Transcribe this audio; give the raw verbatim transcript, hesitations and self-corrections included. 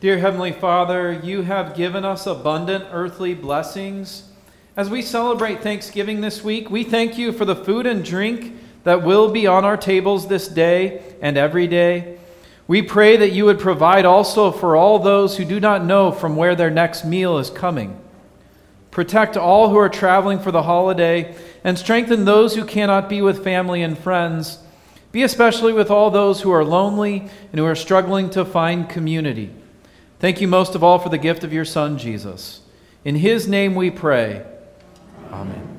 Dear Heavenly Father, you have given us abundant earthly blessings. As we celebrate Thanksgiving this week, we thank you for the food and drink that will be on our tables this day and every day. We pray that you would provide also for all those who do not know from where their next meal is coming. Protect all who are traveling for the holiday and strengthen those who cannot be with family and friends. Be especially with all those who are lonely and who are struggling to find community. Thank you most of all for the gift of your Son, Jesus. In his name we pray. Amen.